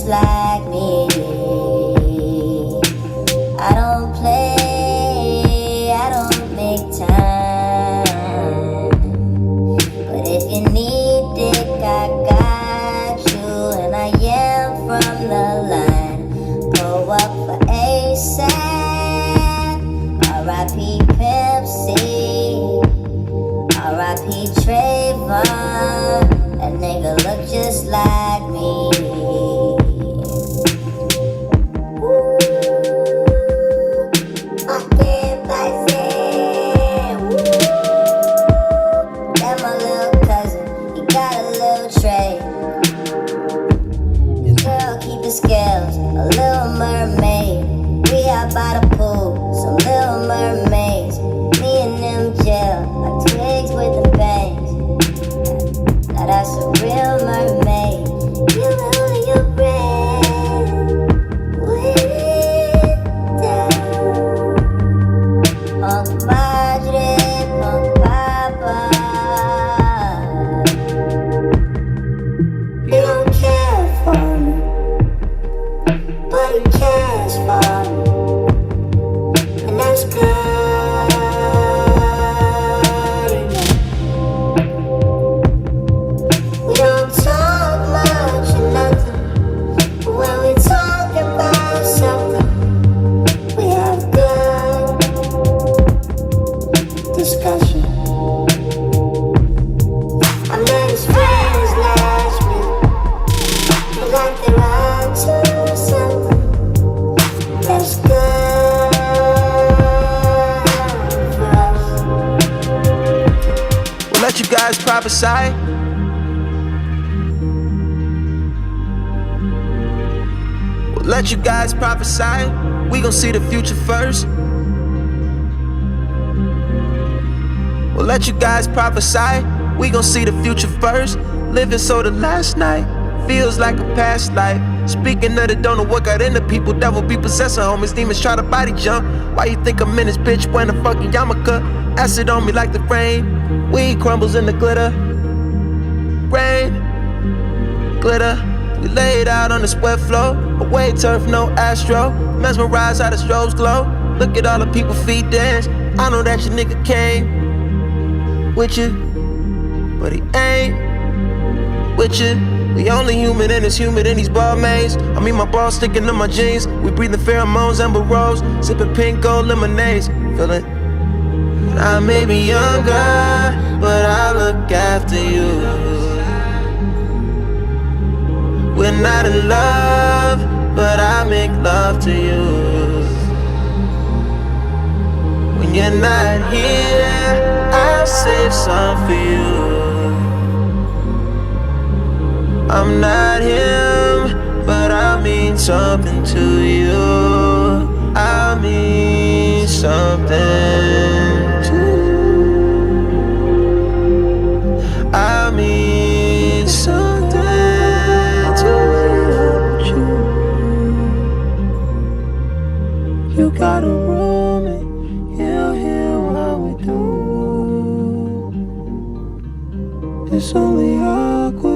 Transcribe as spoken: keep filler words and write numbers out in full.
just like me. I don't play, I don't make time. But if you need dick, I got you. And I am from the line. Pull up for ASAP. R I P Pimp C, R I P Trayvon. That nigga look just like me. Woo. Fucking Bison. Woo. That my little cousin, he got a little tray. Your girl keep the scales, a little mermaid. We out by the pool, some little mermaids. Me and them gel, like twigs with the bangs. Now that's a real mermaid. You know your brain with down. Punk Madre, Punk Papa. You don't care for me, but he cares for me. And that's good. Let you guys prophesy. We'll let you guys prophesy. We gon' see the future first. We'll let you guys prophesy. We gon' see the future first. Living so the last night feels like a past life. Speaking of the don't know what got into people. Devil be possessing homies. Demons try to body jump. Why you think I'm in this bitch wearing a fucking yarmulke? Acid on me like the rain. Weed crumbles in the glitter. Rain, glitter. We laid out on the sweat floor. Away turf, no astro. Mesmerized how the strobes glow. Look at all the people feet dance. I know that your nigga came with you, but he ain't with you. We only human and it's humid in these barmaids. I mean my balls sticking to my jeans. We breathing pheromones, amber rose. Sipping pink gold lemonades. Feeling I may be younger, but I look after you. We're not in love, but I make love to you. When you're not here, I'll save some for you. I'm not him, but I mean something to you. I mean something. I mean something to you. You gotta roll me, he'll hear what we do. It's only awkward.